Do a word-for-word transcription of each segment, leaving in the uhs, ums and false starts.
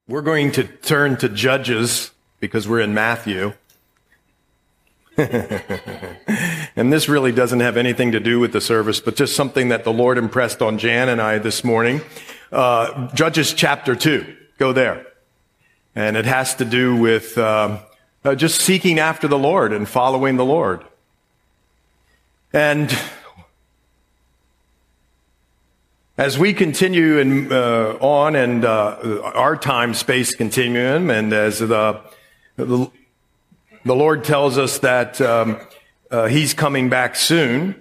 We're going to turn to Judges because we're in Matthew. And this really doesn't have anything to do with the service, but just something that the Lord impressed on Jan and I this morning. Uh, Judges chapter two. Go there. And it has to do with um, uh, just seeking after the Lord and following the Lord. And as we continue in, uh, on and uh, our time-space continuum, and as the, the the Lord tells us that um, uh, He's coming back soon,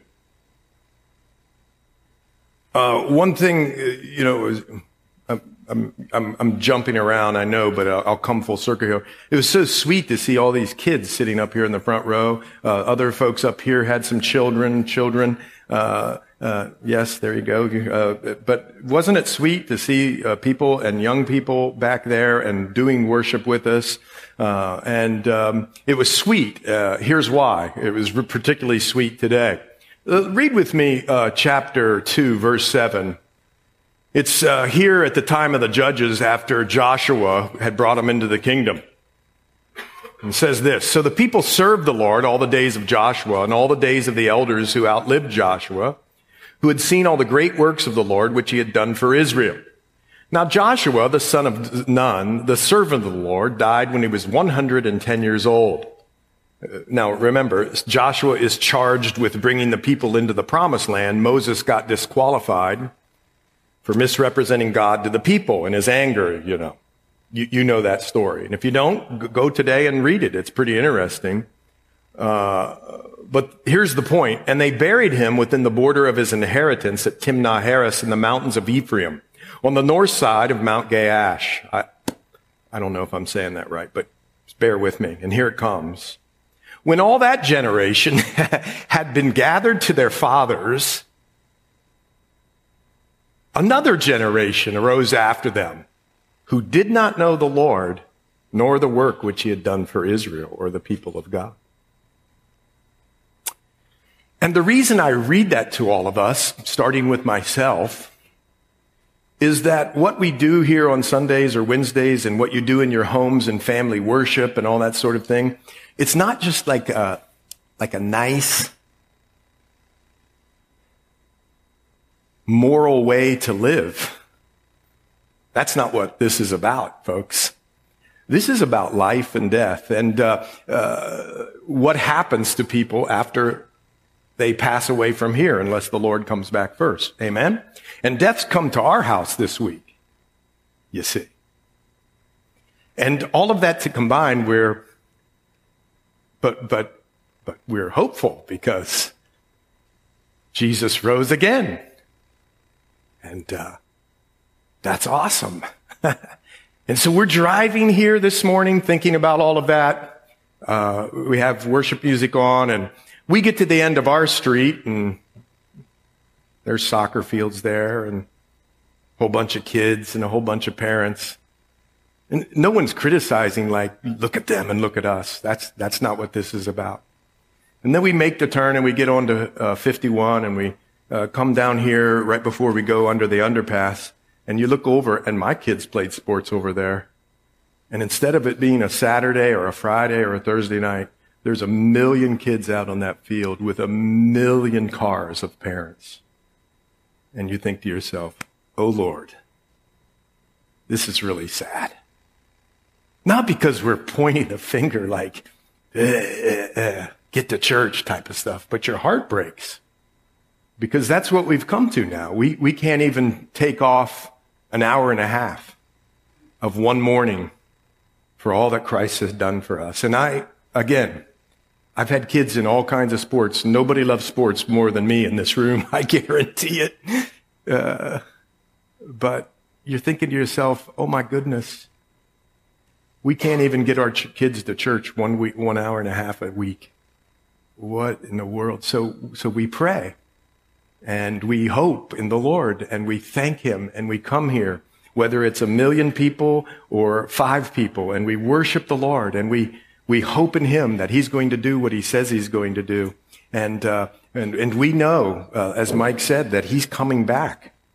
uh, one thing, you know, is, I'm, I'm I'm jumping around, I know, but I'll, I'll come full circle here. It was so sweet to see all these kids sitting up here in the front row. Uh, other folks up here had some children, children. Uh, uh, yes, there you go. Uh, but wasn't it sweet to see uh, people and young people back there and doing worship with us? Uh, and um, it was sweet. Uh, here's why. It was particularly sweet today. Uh, read with me uh, chapter two, verse seven. It's uh, here at the time of the judges after Joshua had brought them into the kingdom. And it says this, "So the people served the Lord all the days of Joshua and all the days of the elders who outlived Joshua, who had seen all the great works of the Lord which he had done for Israel. Now Joshua, the son of Nun, the servant of the Lord, died when he was one hundred ten years old." Now remember, Joshua is charged with bringing the people into the promised land. Moses got disqualified for misrepresenting God to the people in his anger, you know. You, you know that story. And if you don't, go today and read it. It's pretty interesting. Uh, but here's the point. "And they buried him within the border of his inheritance at Timnah Heres in the mountains of Ephraim, on the north side of Mount Gaash." I, I don't know if I'm saying that right, but just bear with me. And here it comes. "When all that generation had been gathered to their fathers, another generation arose after them, who did not know the Lord, nor the work which he had done for Israel," or the people of God. And the reason I read that to all of us, starting with myself, is that what we do here on Sundays or Wednesdays and what you do in your homes and family worship and all that sort of thing, it's not just like a, like a nice, moral way to live. That's not what this is about, folks. This is about life and death and uh, uh, what happens to people after they pass away from here, unless the Lord comes back first. Amen? And death's come to our house this week, you see. And all of that to combine, we're, but, but, but we're hopeful because Jesus rose again. And uh, that's awesome. And so we're driving here this morning thinking about all of that. Uh, we have worship music on, and we get to the end of our street, and there's soccer fields there, and a whole bunch of kids and a whole bunch of parents. And no one's criticizing like, look at them and look at us. That's, that's not what this is about. And then we make the turn and we get on to uh, fifty-one, and we Uh, come down here right before we go under the underpass, and you look over, and my kids played sports over there. And instead of it being a Saturday or a Friday or a Thursday night, there's a million kids out on that field with a million cars of parents. And you think to yourself, oh Lord, this is really sad. Not because we're pointing a finger like, eh, eh, eh, get to church type of stuff, but your heart breaks. Because that's what we've come to now. We we can't even take off an hour and a half of one morning for all that Christ has done for us. And I, again, I've had kids in all kinds of sports. Nobody loves sports more than me in this room. I guarantee it. Uh, but you're thinking to yourself, oh my goodness, we can't even get our ch- kids to church one week, one hour and a half a week. What in the world? So so we pray. And we hope in the Lord, and we thank him, and we come here, whether it's a million people or five people, and we worship the Lord, and we, we hope in him that he's going to do what he says he's going to do. And, uh, and, and we know, uh, as Mike said, that he's coming back.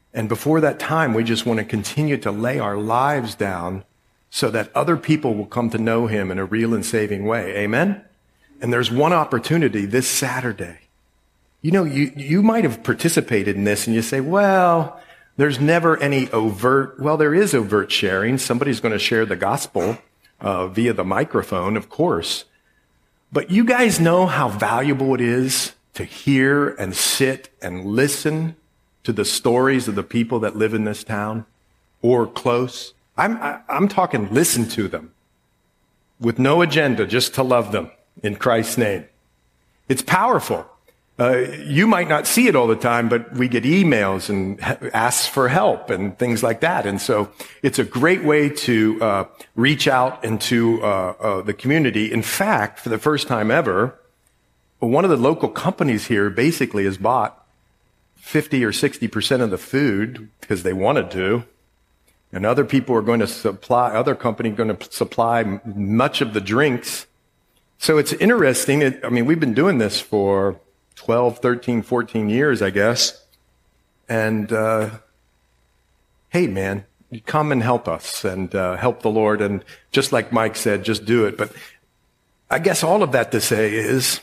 And before that time, we just want to continue to lay our lives down so that other people will come to know him in a real and saving way. Amen? And there's one opportunity this Saturday. You know, you, you might have participated in this and you say, well, there's never any overt, well, there is overt sharing. Somebody's going to share the gospel uh, via the microphone, of course. But you guys know how valuable it is to hear and sit and listen to the stories of the people that live in this town or close. I'm, I, I'm talking listen to them with no agenda, just to love them in Christ's name. It's powerful. Uh, you might not see it all the time, but we get emails and asks for help and things like that. And so it's a great way to uh, reach out into uh, uh, the community. In fact, for the first time ever, one of the local companies here basically has bought fifty or sixty percent of the food because they wanted to. And other people are going to supply, other companies are going to supply much of the drinks. So it's interesting. It, I mean, we've been doing this for twelve, thirteen, fourteen years, I guess. And, uh, hey, man, come and help us and uh, help the Lord. And just like Mike said, just do it. But I guess all of that to say is,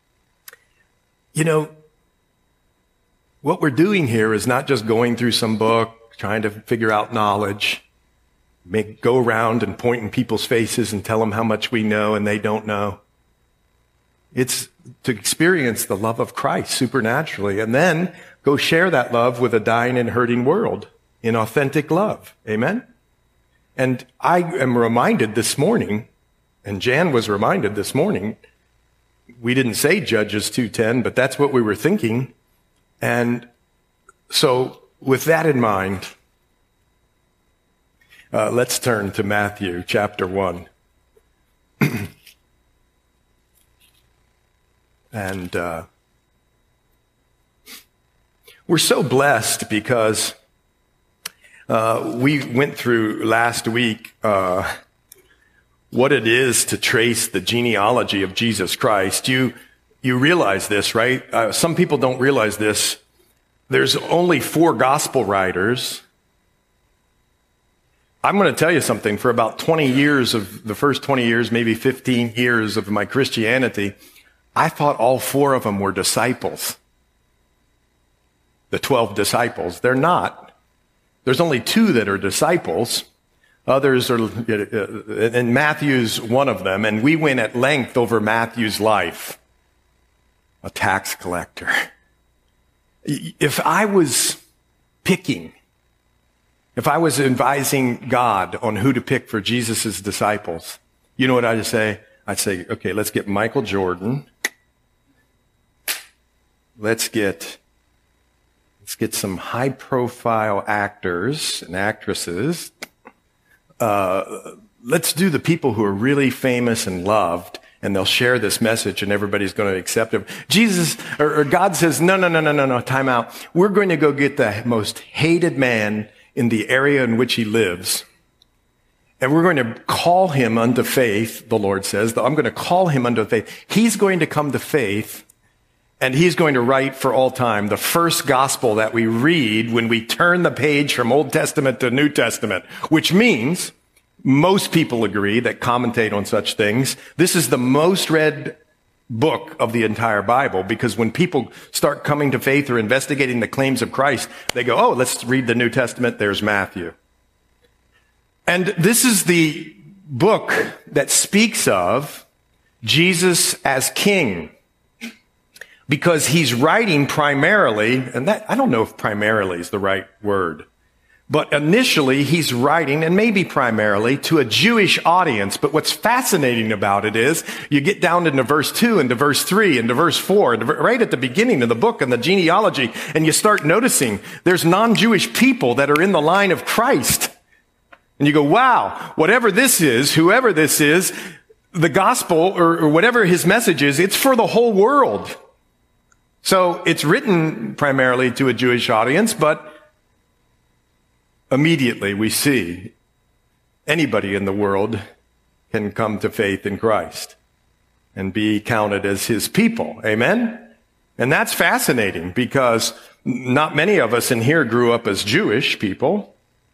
you know, what we're doing here is not just going through some book, trying to figure out knowledge, make, go around and point in people's faces and tell them how much we know and they don't know. It's to experience the love of Christ supernaturally and then go share that love with a dying and hurting world in authentic love. Amen? And I am reminded this morning, and Jan was reminded this morning, we didn't say Judges two ten, but that's what we were thinking. And so with that in mind, uh, let's turn to Matthew chapter one. And uh, we're so blessed because uh, we went through last week uh, what it is to trace the genealogy of Jesus Christ. You you realize this, right? Uh, some people don't realize this. There's only four gospel writers. I'm going to tell you something. For about twenty years of the first twenty years, maybe fifteen years of my Christianity, I thought all four of them were disciples. The twelve disciples. They're not. There's only two that are disciples. Others are, and Matthew's one of them. And we went at length over Matthew's life. A tax collector. If I was picking, if I was advising God on who to pick for Jesus' disciples, you know what I'd say? I'd say, okay, let's get Michael Jordan. Let's get, let's get some high-profile actors and actresses. Uh, let's do the people who are really famous and loved, and they'll share this message, and everybody's going to accept him. Jesus, or, or God says, no, no, no, no, no, no, time out. We're going to go get the most hated man in the area in which he lives, and we're going to call him unto faith, the Lord says. I'm going to call him unto faith. He's going to come to faith, and he's going to write for all time the first gospel that we read when we turn the page from Old Testament to New Testament, which means most people agree that commentate on such things. This is the most read book of the entire Bible, because when people start coming to faith or investigating the claims of Christ, they go, oh, let's read the New Testament. There's Matthew. And this is the book that speaks of Jesus as king, because he's writing primarily, and that, I don't know if primarily is the right word, but initially he's writing, and maybe primarily, to a Jewish audience. But what's fascinating about it is you get down into verse two and to verse three and to verse four, and right at the beginning of the book and the genealogy, and you start noticing there's non-Jewish people that are in the line of Christ. And you go, wow, whatever this is, whoever this is, the gospel or, or whatever his message is, it's for the whole world. So it's written primarily to a Jewish audience, but immediately we see anybody in the world can come to faith in Christ and be counted as his people. Amen? And that's fascinating because not many of us in here grew up as Jewish people,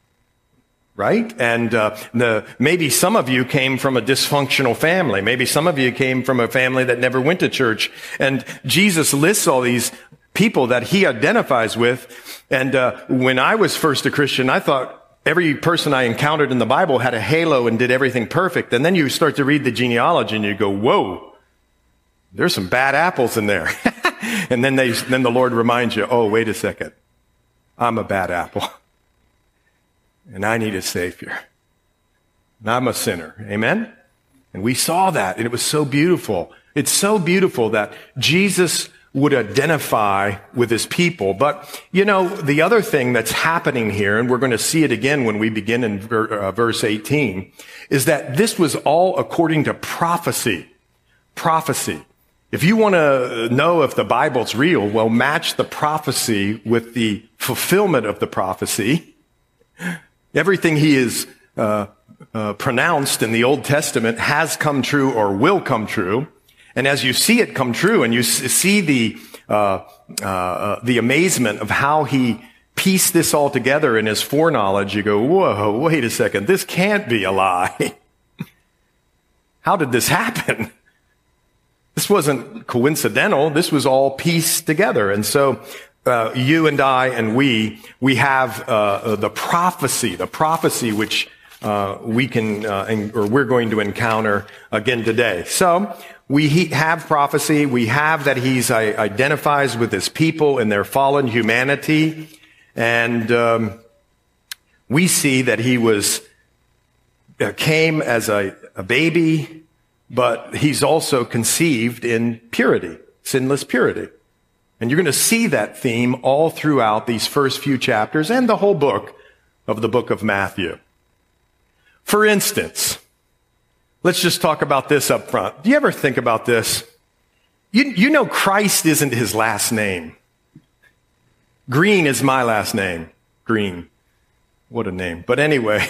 right? And uh, the, maybe some of you came from a dysfunctional family. Maybe some of you came from a family that never went to church. And Jesus lists all these people that he identifies with. And uh, when I was first a Christian, I thought every person I encountered in the Bible had a halo and did everything perfect. And then you start to read the genealogy and you go, whoa, there's some bad apples in there. And then they, then the Lord reminds you, oh, wait a second. I'm a bad apple. And I need a Savior. And I'm a sinner. Amen? And we saw that, and it was so beautiful. It's so beautiful that Jesus would identify with his people. But, you know, the other thing that's happening here, and we're going to see it again when we begin in ver, uh, verse eighteen, is that this was all according to prophecy. Prophecy. If you want to know if the Bible's real, well, match the prophecy with the fulfillment of the prophecy. Everything he is uh, uh, pronounced in the Old Testament has come true or will come true. And as you see it come true and you see the uh, uh, the amazement of how he pieced this all together in his foreknowledge, you go, whoa, wait a second, this can't be a lie. How did this happen? This wasn't coincidental. This was all pieced together. And so uh, you and I and we, we have uh, the prophecy, the prophecy which uh, we can, uh, or we're going to encounter again today. So we have prophecy. We have that he identifies with his people in their fallen humanity. And um, we see that he was uh, came as a, a baby, but he's also conceived in purity, sinless purity. And you're going to see that theme all throughout these first few chapters and the whole book of the book of Matthew. For instance, let's just talk about this up front. Do you ever think about this? You, you know Christ isn't his last name. Green is my last name. Green. What a name. But anyway,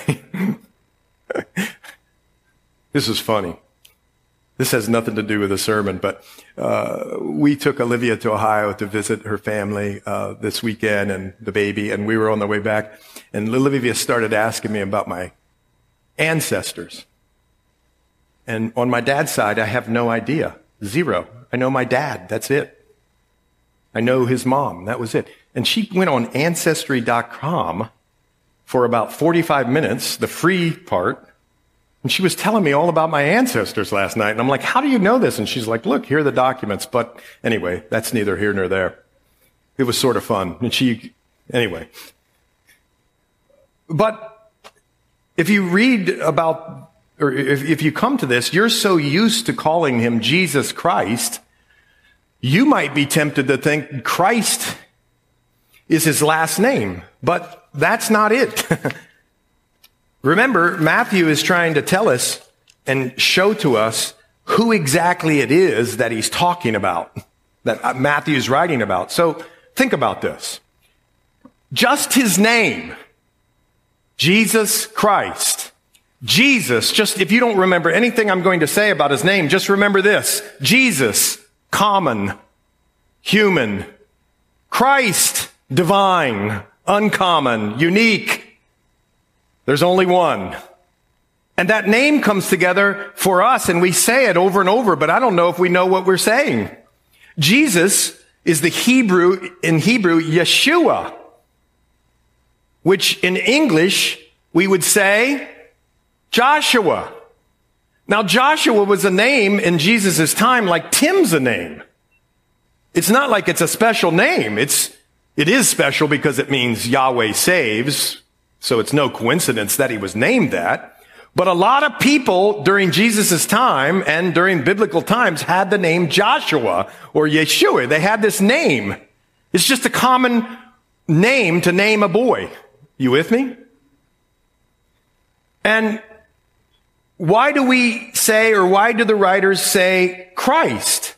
this is funny. This has nothing to do with the sermon, but uh, we took Olivia to Ohio to visit her family uh, this weekend and the baby, and we were on the way back, and Olivia started asking me about my ancestors. And on my dad's side, I have no idea. Zero. I know my dad. That's it. I know his mom. That was it. And she went on Ancestry dot com for about forty-five minutes, the free part, and she was telling me all about my ancestors last night. And I'm like, how do you know this? And she's like, look, here are the documents. But anyway, that's neither here nor there. It was sort of fun. And she, anyway. But if you read about, or if, if you come to this, you're so used to calling him Jesus Christ, you might be tempted to think Christ is his last name. But that's not it. Remember, Matthew is trying to tell us and show to us who exactly it is that he's talking about, that Matthew is writing about. So think about this. Just his name, Jesus Christ. Jesus, just if you don't remember anything I'm going to say about his name, just remember this. Jesus, common, human. Christ, divine, uncommon, unique. There's only one. And that name comes together for us, and we say it over and over, but I don't know if we know what we're saying. Jesus is the Hebrew, in Hebrew, Yeshua, which in English we would say Joshua. Now, Joshua was a name in Jesus' time like Tim's a name. It's not like it's a special name. It's, it is special because it means Yahweh saves. So it's no coincidence that he was named that. But a lot of people during Jesus' time and during biblical times had the name Joshua or Yeshua. They had this name. It's just a common name to name a boy. You with me? And why do we say, or why do the writers say Christ?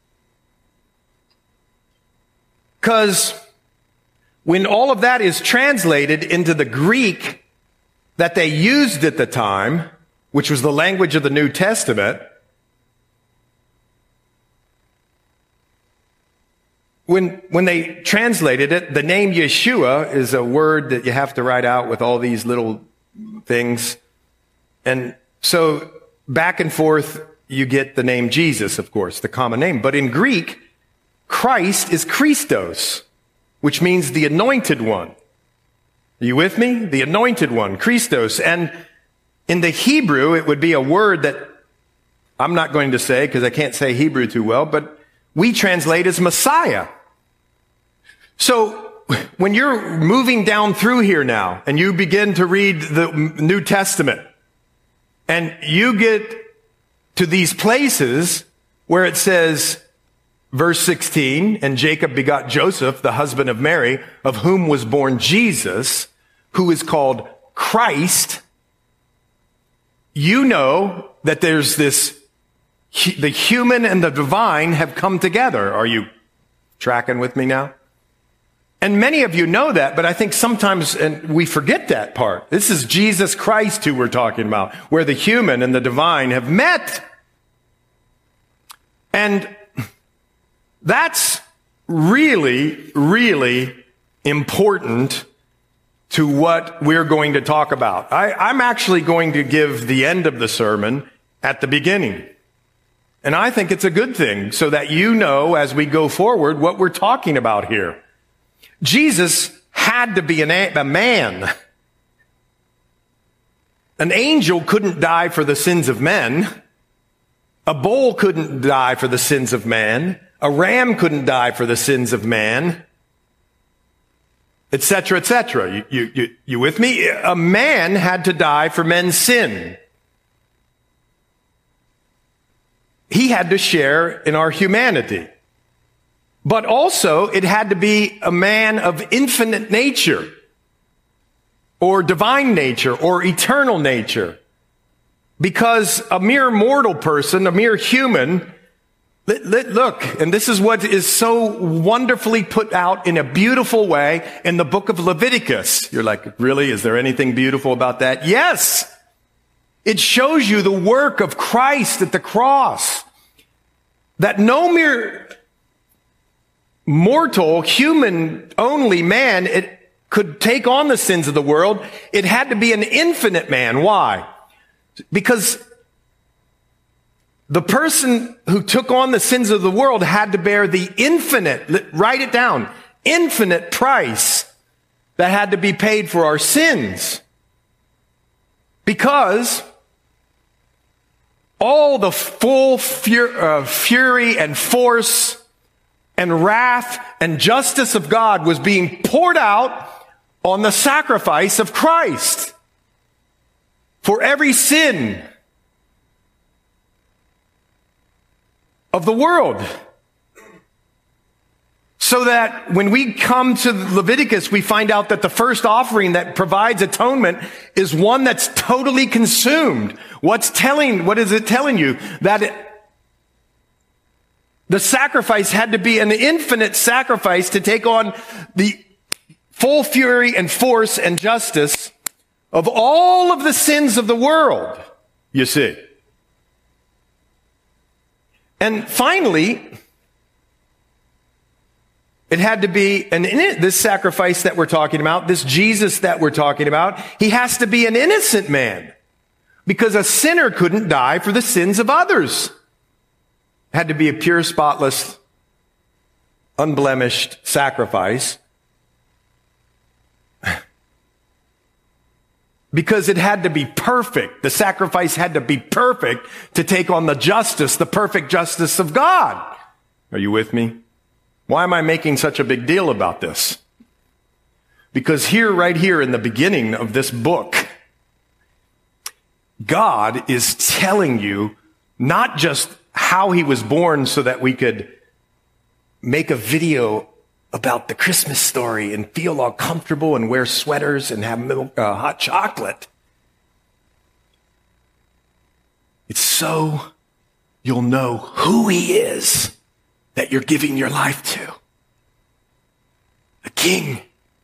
Because when all of that is translated into the Greek that they used at the time, which was the language of the New Testament, when, when they translated it, the name Yeshua is a word that you have to write out with all these little things. And so back and forth, you get the name Jesus, of course, the common name. But in Greek, Christ is Christos, which means the anointed one. Are you with me? The anointed one, Christos. And in the Hebrew, it would be a word that I'm not going to say because I can't say Hebrew too well, but we translate as Messiah. So when you're moving down through here now and you begin to read the New Testament and you get to these places where it says, verse sixteen, and Jacob begot Joseph, the husband of Mary, of whom was born Jesus, who is called Christ, you know that there's this, the human and the divine have come together. Are you tracking with me now? And many of you know that, but I think sometimes and we forget that part. This is Jesus Christ who we're talking about, where the human and the divine have met. And that's really, really important to what we're going to talk about. I, I'm actually going to give the end of the sermon at the beginning. And I think it's a good thing so that you know as we go forward what we're talking about here. Jesus had to be an, a man. An angel couldn't die for the sins of men. A bull couldn't die for the sins of man. A ram couldn't die for the sins of man, et cetera, et cetera. You, you, you, you with me? A man had to die for men's sin. He had to share in our humanity. But also, it had to be a man of infinite nature, or divine nature, or eternal nature. Because a mere mortal person, a mere human, look, and this is what is so wonderfully put out in a beautiful way in the book of Leviticus. You're like, really? Is there anything beautiful about that? Yes! It shows you the work of Christ at the cross. That no mere mortal, human-only man it could take on the sins of the world. It had to be an infinite man. Why? Because the person who took on the sins of the world had to bear the infinite, write it down, infinite price that had to be paid for our sins. Because all the full fur- uh, fury and force and wrath and justice of God was being poured out on the sacrifice of Christ for every sin of the world. So that when we come to Leviticus, we find out that the first offering that provides atonement is one that's totally consumed. What's telling, what is it telling you? That it, the sacrifice had to be an infinite sacrifice to take on the full fury and force and justice of all of the sins of the world, you see. And finally, it had to be an, this sacrifice that we're talking about, this Jesus that we're talking about, he has to be an innocent man. Because a sinner couldn't die for the sins of others. It had to be a pure, spotless, unblemished sacrifice. Because it had to be perfect. The sacrifice had to be perfect to take on the justice, the perfect justice of God. Are you with me? Why am I making such a big deal about this? Because here, right here in the beginning of this book, God is telling you not just how he was born so that we could make a video about the Christmas story and feel all comfortable and wear sweaters and have milk, uh, hot chocolate. It's so you'll know who he is that you're giving your life to. A king.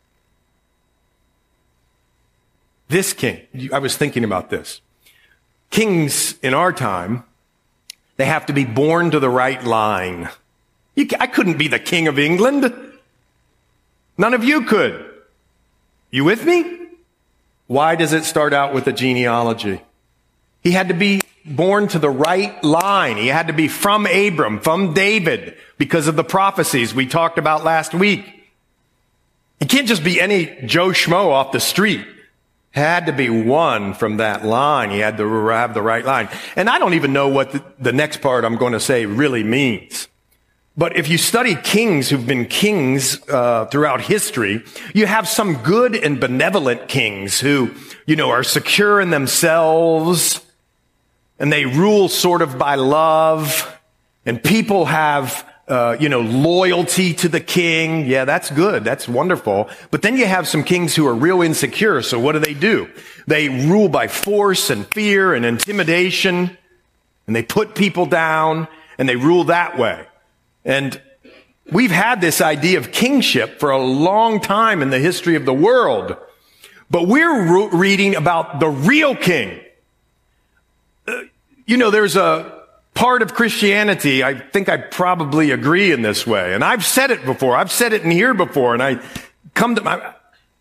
This king. I was thinking about this. Kings in our time, they have to be born to the right line. You, I couldn't be the king of England. None of you could. You with me? Why does it start out with a genealogy? He had to be born to the right line. He had to be from Abram, from David, because of the prophecies we talked about last week. He can't just be any Joe Schmo off the street. Had to be one from that line. He had to have the right line. And I don't even know what the, the next part I'm going to say really means. But if you study kings who've been kings uh, throughout history, you have some good and benevolent kings who, you know, are secure in themselves, and they rule sort of by love, and people have, uh, you know, loyalty to the king. Yeah, that's good. That's wonderful. But then you have some kings who are real insecure. So what do they do? They rule by force and fear and intimidation, and they put people down, and they rule that way. And we've had this idea of kingship for a long time in the history of the world. But we're re- reading about the real king. Uh, you know, there's a part of Christianity, I think I probably agree in this way. And I've said it before. I've said it in here before. And I come to my...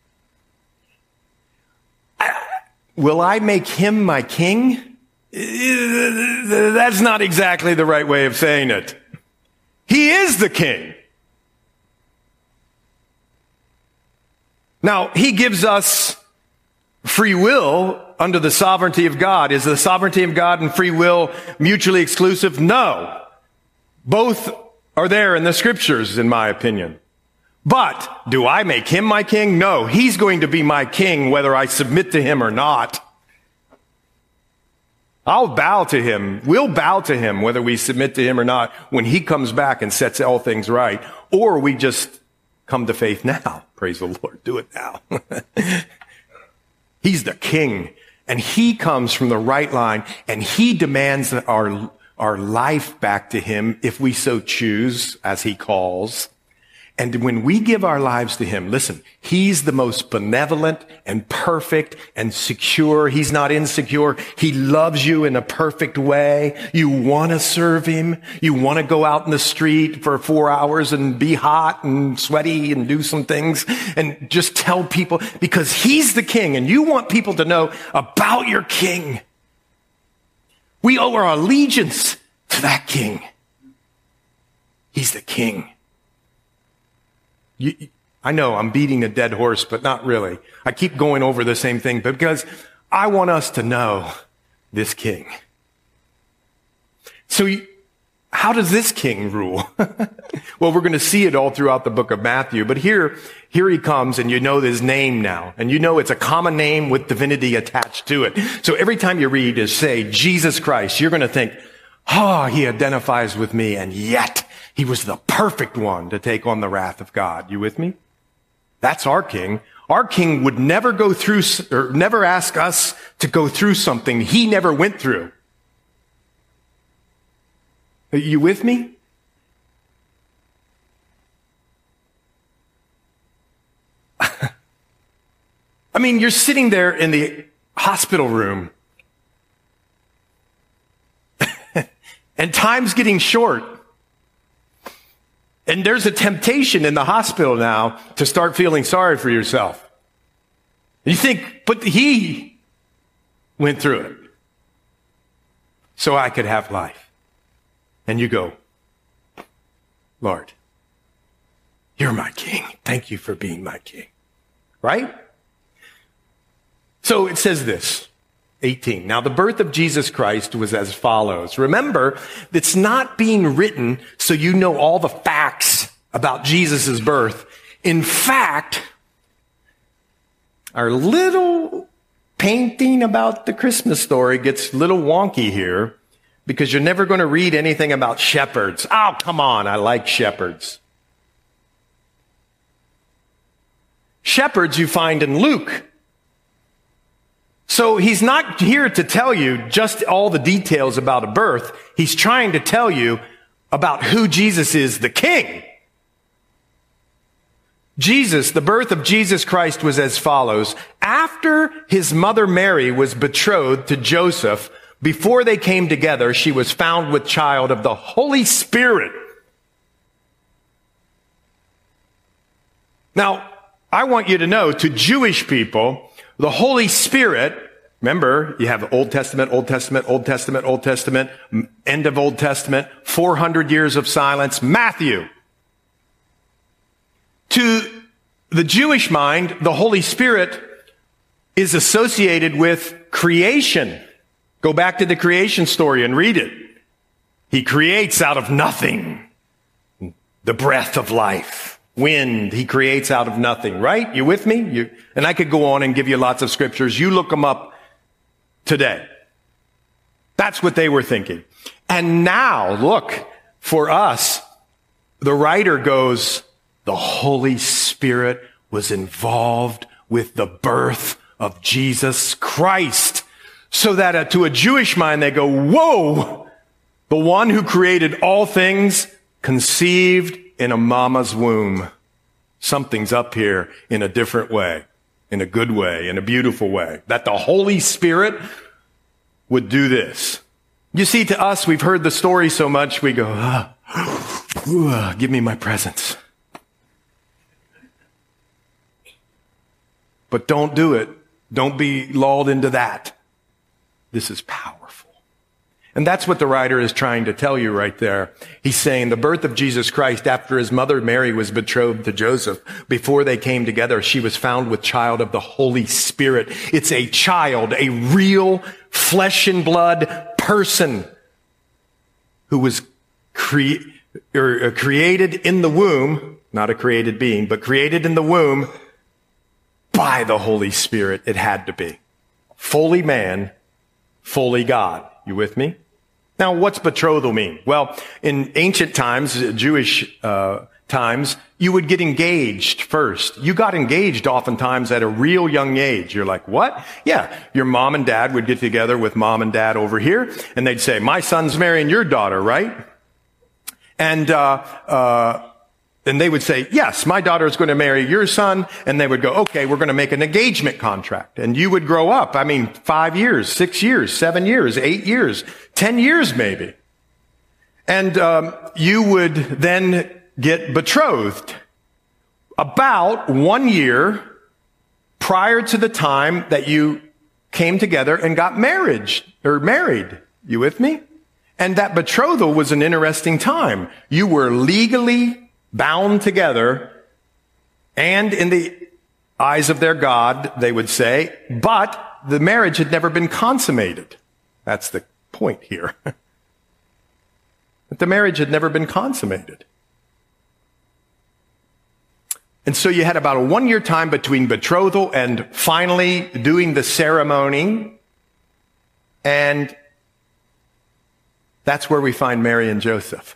I, will I make him my king? That's not exactly the right way of saying it. He is the king. Now, he gives us free will under the sovereignty of God. Is the sovereignty of God and free will mutually exclusive? No. Both are there in the scriptures, in my opinion. But do I make him my king? No. He's going to be my king whether I submit to him or not. I'll bow to him. We'll bow to him whether we submit to him or not when he comes back and sets all things right. Or we just come to faith now. Praise the Lord. Do it now. He's the king. And he comes from the right line. And he demands our, our life back to him if we so choose, as he calls. And when we give our lives to him, listen, he's the most benevolent and perfect and secure. He's not insecure. He loves you in a perfect way. You want to serve him. You want to go out in the street for four hours and be hot and sweaty and do some things and just tell people because he's the king and you want people to know about your king. We owe our allegiance to that king. He's the king. You, I know I'm beating a dead horse, but not really. I keep going over the same thing because I want us to know this king. So how does this king rule? Well, we're going to see it all throughout the book of Matthew, but here, here he comes and you know his name now. And you know it's a common name with divinity attached to it. So every time you read is say, Jesus Christ, you're going to think, oh, he identifies with me, and yet he was the perfect one to take on the wrath of God. You with me? That's our king. Our king would never go through, or never ask us to go through something he never went through. Are you with me? I mean, you're sitting there in the hospital room and time's getting short. And there's a temptation in the hospital now to start feeling sorry for yourself. You think, but he went through it so I could have life. And you go, Lord, you're my king. Thank you for being my king. Right? So it says this. eighteen. Now, the birth of Jesus Christ was as follows. Remember, it's not being written so you know all the facts about Jesus' birth. In fact, our little painting about the Christmas story gets a little wonky here because you're never going to read anything about shepherds. Oh, come on. I like shepherds. Shepherds you find in Luke. So he's not here to tell you just all the details about a birth. He's trying to tell you about who Jesus is, the king. Jesus, the birth of Jesus Christ was as follows. After his mother Mary was betrothed to Joseph, before they came together, she was found with child of the Holy Spirit. Now, I want you to know, to Jewish people, the Holy Spirit, remember, you have Old Testament, Old Testament, Old Testament, Old Testament, end of Old Testament, four hundred years of silence, Matthew. To the Jewish mind, the Holy Spirit is associated with creation. Go back to the creation story and read it. He creates out of nothing the breath of life. Wind, he creates out of nothing, right? You with me? You, and I could go on and give you lots of scriptures. You look them up today. That's what they were thinking. And now, look, for us, the writer goes, the Holy Spirit was involved with the birth of Jesus Christ. So that uh, to a Jewish mind, they go, whoa, the one who created all things conceived in a mama's womb. Something's up here in a different way, in a good way, in a beautiful way. That the Holy Spirit would do this. You see, to us, we've heard the story so much, we go, ah, ah, give me my presents. But don't do it. Don't be lulled into that. This is powerful. And that's what the writer is trying to tell you right there. He's saying the birth of Jesus Christ, after his mother Mary was betrothed to Joseph, before they came together, she was found with child of the Holy Spirit. It's a child, a real flesh and blood person who was cre- or created in the womb, not a created being, but created in the womb by the Holy Spirit. It had to be. Fully man, fully God. You with me? Now, what's betrothal mean? Well, in ancient times, Jewish uh, times, you would get engaged first. You got engaged oftentimes at a real young age. You're like, what? Yeah, your mom and dad would get together with mom and dad over here, and they'd say, my son's marrying your daughter, right? And uh uh And they would say, yes, my daughter is going to marry your son. And they would go, okay, we're going to make an engagement contract. And you would grow up. I mean, five years, six years, seven years, eight years, ten years maybe. And um, you would then get betrothed about one year prior to the time that you came together and got married or married. You with me? And that betrothal was an interesting time. You were legally bound together, and in the eyes of their God, they would say, but the marriage had never been consummated. That's the point here. That the marriage had never been consummated. And so you had about a one-year time between betrothal and finally doing the ceremony, and that's where we find Mary and Joseph.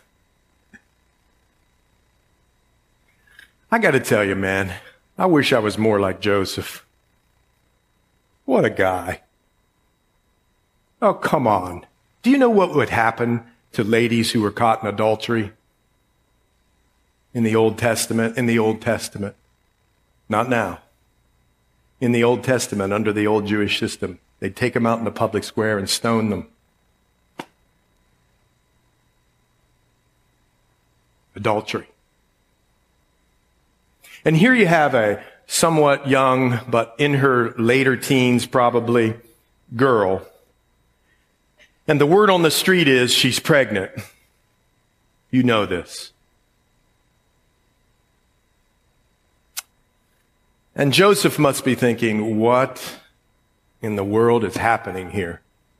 I got to tell you, man, I wish I was more like Joseph. What a guy. Oh, come on. Do you know what would happen to ladies who were caught in adultery in the Old Testament? In the Old Testament. Not now. In the Old Testament, under the old Jewish system, they'd take them out in the public square and stone them. Adultery. And here you have a somewhat young, but in her later teens probably, girl. And the word on the street is she's pregnant. You know this. And Joseph must be thinking, what in the world is happening here?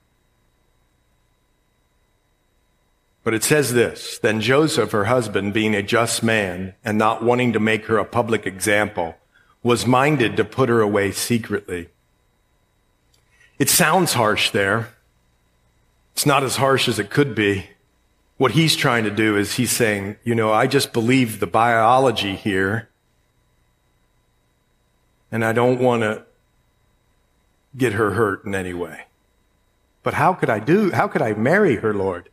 But it says this, then Joseph, her husband, being a just man and not wanting to make her a public example, was minded to put her away secretly. It sounds harsh there. It's not as harsh as it could be. What he's trying to do is he's saying, you know, I just believe the biology here, and I don't want to get her hurt in any way. But how could I do, how could I marry her, Lord?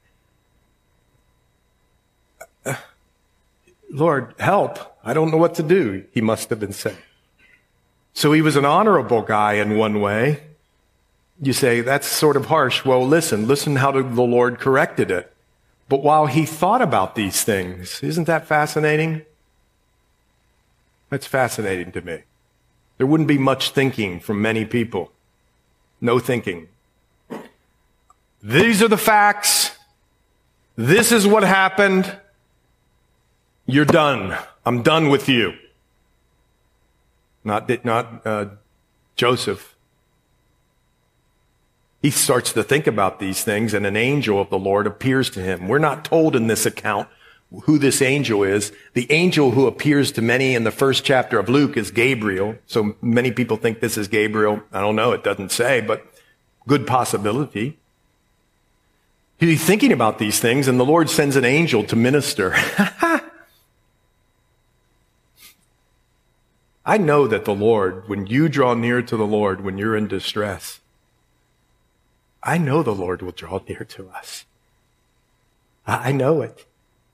Lord, help. I don't know what to do, he must have been saying. So he was an honorable guy in one way. You say, that's sort of harsh. Well, listen, listen how the Lord corrected it. But while he thought about these things, isn't that fascinating? That's fascinating to me. There wouldn't be much thinking from many people. No thinking. These are the facts. This is what happened. You're done. I'm done with you. Not, not uh, Joseph. He starts to think about these things, and an angel of the Lord appears to him. We're not told in this account who this angel is. The angel who appears to many in the first chapter of Luke is Gabriel. So many people think this is Gabriel. I don't know. It doesn't say, but good possibility. He's thinking about these things, and the Lord sends an angel to minister. I know that the Lord, when you draw near to the Lord, when you're in distress, I know the Lord will draw near to us. I know it.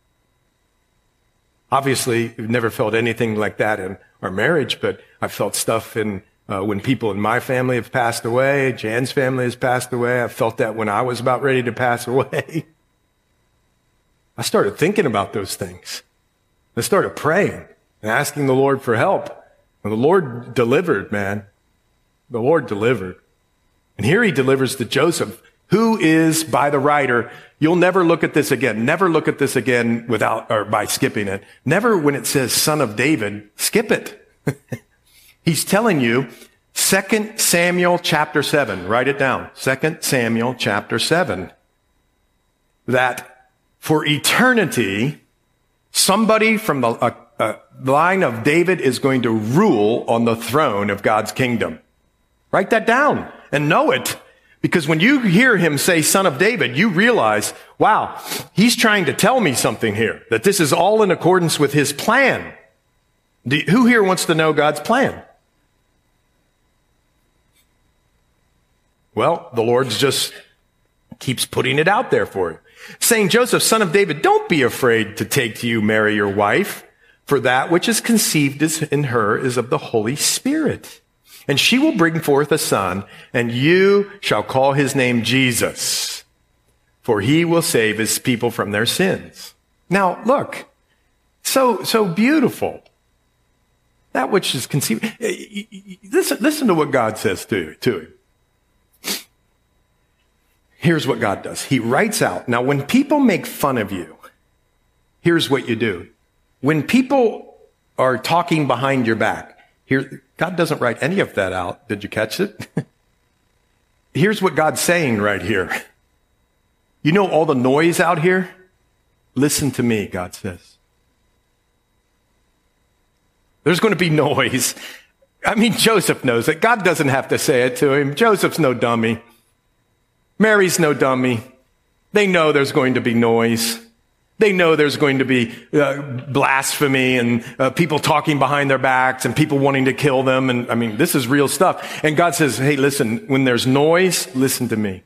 Obviously, we've never felt anything like that in our marriage, but I've felt stuff in uh, when people in my family have passed away. Jan's family has passed away. I felt that when I was about ready to pass away. I started thinking about those things. I started praying and asking the Lord for help. And the Lord delivered, man. The Lord delivered. And here he delivers to Joseph, who is, by the writer, you'll never look at this again. Never look at this again without, or by skipping it. Never when it says son of David, skip it. He's telling you, Second Samuel chapter seven, write it down. Second Samuel chapter seven. That for eternity, somebody from the uh, uh, line of David is going to rule on the throne of God's kingdom. Write that down and know it. Because when you hear him say son of David, you realize, wow, he's trying to tell me something here, that this is all in accordance with his plan. Do, who here wants to know God's plan? Well, the Lord just keeps putting it out there for you. Saying, Joseph, son of David, don't be afraid to take to you Mary, your wife, for that which is conceived in her is of the Holy Spirit. And she will bring forth a son, and you shall call his name Jesus, for he will save his people from their sins. Now, look, so, so beautiful. That which is conceived. Listen, listen to what God says to, to him. Here's what God does. He writes out. Now, when people make fun of you, here's what you do. When people are talking behind your back, here, God doesn't write any of that out. Did you catch it? Here's what God's saying right here. You know all the noise out here? Listen to me, God says. There's going to be noise. I mean, Joseph knows it. God doesn't have to say it to him. Joseph's no dummy. Mary's no dummy. They know there's going to be noise. They know there's going to be uh, blasphemy and uh, people talking behind their backs and people wanting to kill them. And I mean, this is real stuff. And God says, hey, listen, when there's noise, listen to me.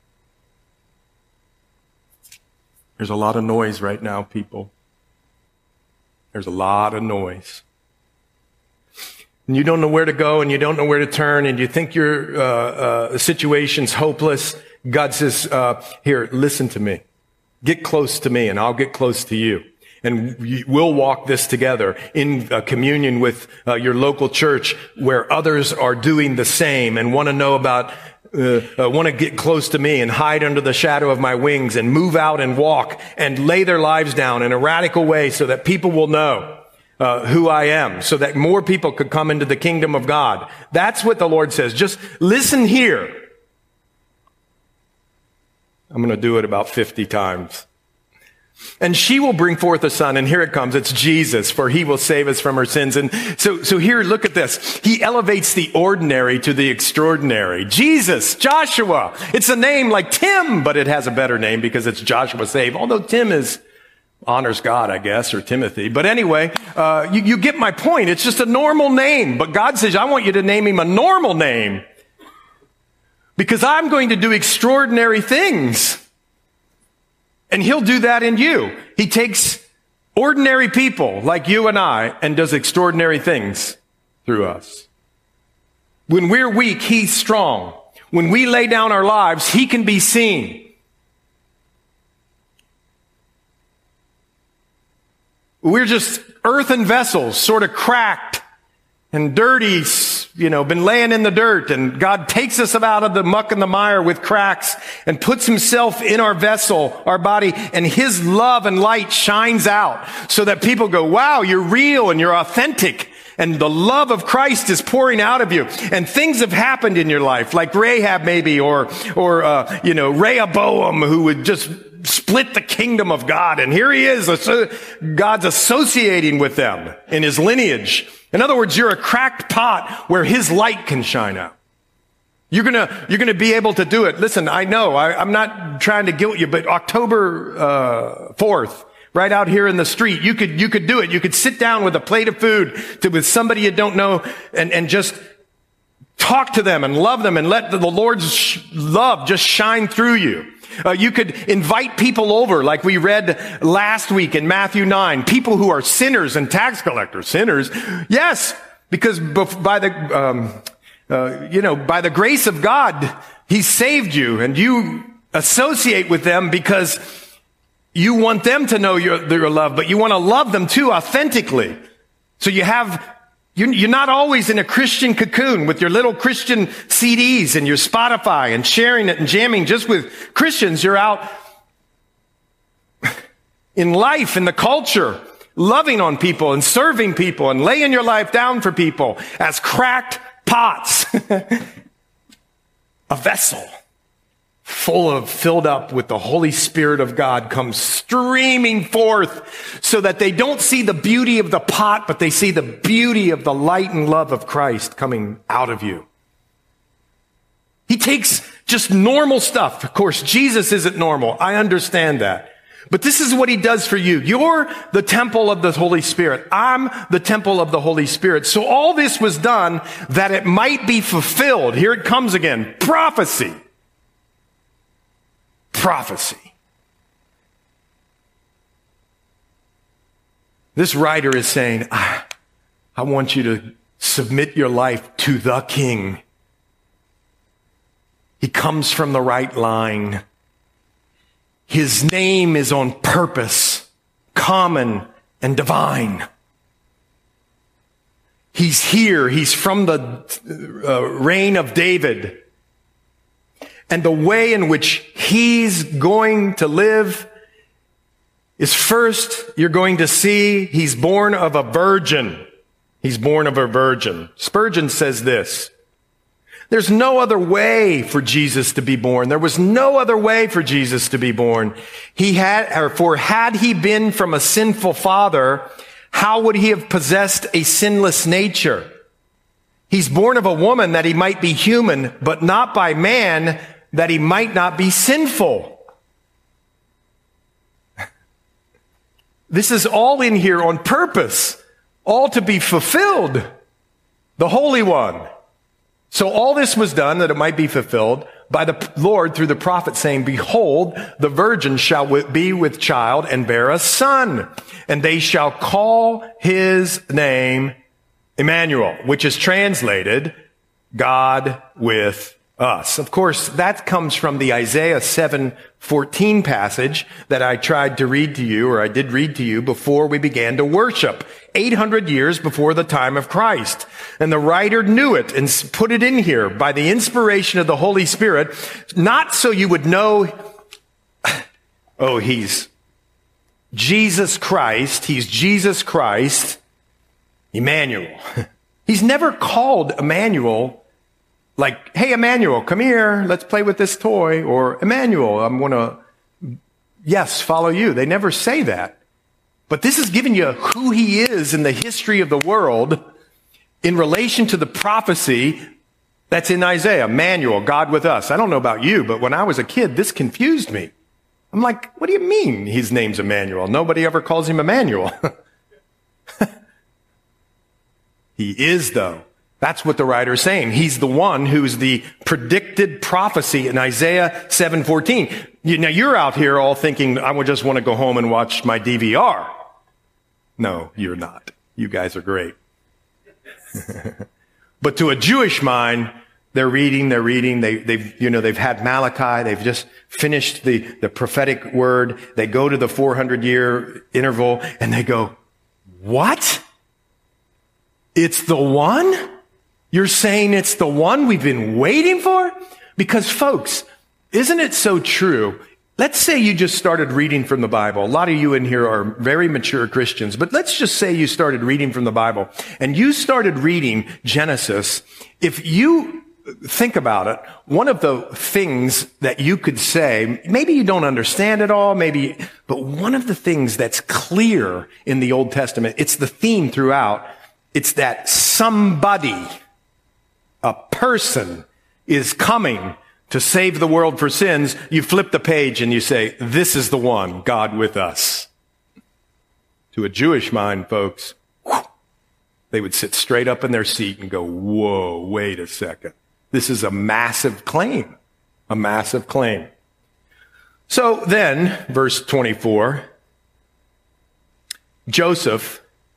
There's a lot of noise right now, people. There's a lot of noise. And you don't know where to go and you don't know where to turn and you think your uh, uh, situation's hopeless. God says, uh, here, listen to me. Get close to me and I'll get close to you. And we'll walk this together in uh, communion with uh, your local church where others are doing the same and want to know about, uh, uh, want to get close to me and hide under the shadow of my wings and move out and walk and lay their lives down in a radical way so that people will know uh, who I am, so that more people could come into the kingdom of God. That's what the Lord says. Just listen here. I'm going to do it about fifty times. And she will bring forth a son, and here it comes. It's Jesus, for he will save us from our sins. And so, so here, look at this. He elevates the ordinary to the extraordinary. Jesus, Joshua. It's a name like Tim, but it has a better name because it's Joshua Save. Although Tim is, honors God, I guess, or Timothy. But anyway, uh, you, you get my point. It's just a normal name. But God says, I want you to name him a normal name. Because I'm going to do extraordinary things. And he'll do that in you. He takes ordinary people like you and I and does extraordinary things through us. When we're weak, he's strong. When we lay down our lives, he can be seen. We're just earthen vessels, sort of cracked and dirty, you know, been laying in the dirt, and God takes us out of the muck and the mire with cracks and puts himself in our vessel, our body, and his love and light shines out so that people go, wow, you're real and you're authentic. And the love of Christ is pouring out of you. And things have happened in your life, like Rahab maybe, or, or, uh, you know, Rehoboam, who would just split the kingdom of God. And here he is, God's associating with them in his lineage. In other words, you're a cracked pot where his light can shine out. You're gonna, you're gonna be able to do it. Listen, I know, I, I'm not trying to guilt you, but October, uh, fourth, right out here in the street, you could, you could do it. You could sit down with a plate of food to, with somebody you don't know and, and just talk to them and love them and let the, the Lord's sh- love just shine through you. Uh, you could invite people over, like we read last week in Matthew nine, people who are sinners and tax collectors. Sinners, yes, because by the, um, uh, you know, by the grace of God, he saved you, and you associate with them because you want them to know your, your love, but you want to love them too authentically. So you have, you're not always in a Christian cocoon with your little Christian C Ds and your Spotify and sharing it and jamming just with Christians. You're out in life, in the culture, loving on people and serving people and laying your life down for people as cracked pots. A vessel full of, filled up with the Holy Spirit of God comes streaming forth so that they don't see the beauty of the pot, but they see the beauty of the light and love of Christ coming out of you. He takes just normal stuff. Of course, Jesus isn't normal. I understand that. But this is what he does for you. You're the temple of the Holy Spirit. I'm the temple of the Holy Spirit. So all this was done that it might be fulfilled. Here it comes again. Prophecy. Prophecy. This writer is saying, I, I want you to submit your life to the King. He comes from the right line. His name is on purpose, common and divine. He's here. He's from the uh, reign of David. And the way in which he's going to live is, first, you're going to see he's born of a virgin. He's born of a virgin. Spurgeon says this: there's no other way for Jesus to be born. There was no other way for Jesus to be born. He had, or for had he been from a sinful father, how would he have possessed a sinless nature? He's born of a woman that he might be human, but not by man, that he might not be sinful. This is all in here on purpose, all to be fulfilled. The Holy One. So all this was done that it might be fulfilled by the Lord through the prophet, saying, behold, the virgin shall be with child and bear a son, and they shall call his name Emmanuel, which is translated God with us. Of course, that comes from the Isaiah seven fourteen passage that I tried to read to you, or I did read to you before we began to worship, eight hundred years before the time of Christ. And the writer knew it and put it in here by the inspiration of the Holy Spirit, not so you would know, oh, he's Jesus Christ, he's Jesus Christ, Emmanuel. He's never called Emmanuel like, hey, Emmanuel, come here, let's play with this toy. Or, Emmanuel, I'm going to, yes, follow you. They never say that. But this is giving you who he is in the history of the world in relation to the prophecy that's in Isaiah. Emmanuel, God with us. I don't know about you, but when I was a kid, this confused me. I'm like, what do you mean his name's Emmanuel? Nobody ever calls him Emmanuel. He is, though. That's what the writer is saying. He's the one who's the predicted prophecy in Isaiah seven fourteen. You, now you're out here all thinking, I would just want to go home and watch my D V R. No, you're not. You guys are great. But to a Jewish mind, they're reading, they're reading, they, they've, you know, they've had Malachi, they've just finished the, the prophetic word. They go to the four hundred year interval and they go, What? It's the one? You're saying it's the one we've been waiting for? Because folks, isn't it so true? Let's say you just started reading from the Bible. A lot of you in here are very mature Christians, but let's just say you started reading from the Bible and you started reading Genesis. If you think about it, one of the things that you could say, maybe you don't understand it all, maybe, but one of the things that's clear in the Old Testament, it's the theme throughout, it's that somebody, a person, is coming to save the world for sins. You flip the page and you say, this is the one, God with us. To a Jewish mind, folks, they would sit straight up in their seat and go, whoa, wait a second. This is a massive claim, a massive claim. So then, verse twenty-four, Joseph,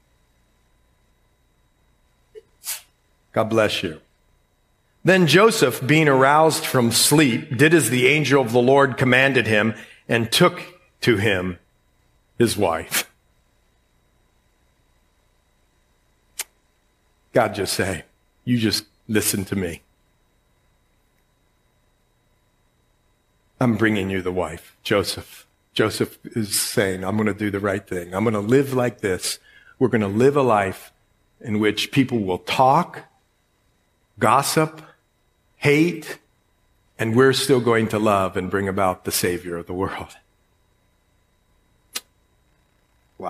God bless you. Then Joseph, being aroused from sleep, did as the angel of the Lord commanded him and took to him his wife. God just say, you just listen to me. I'm bringing you the wife, Joseph. Joseph is saying, I'm going to do the right thing. I'm going to live like this. We're going to live a life in which people will talk, gossip, hate, and we're still going to love and bring about the Savior of the world. Wow.